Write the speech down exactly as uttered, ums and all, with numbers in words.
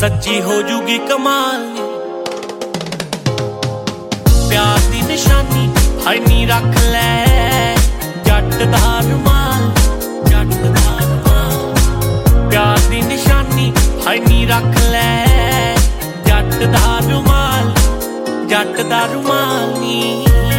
सच्ची हो जूगी कमाल नी प्यार दी निशानी हाय नी रख ले जट दा रुमाल जट दा रुमाल प्यार दी निशानी हाय नी रख ले जट दा रुमाल जट दा रुमाल नी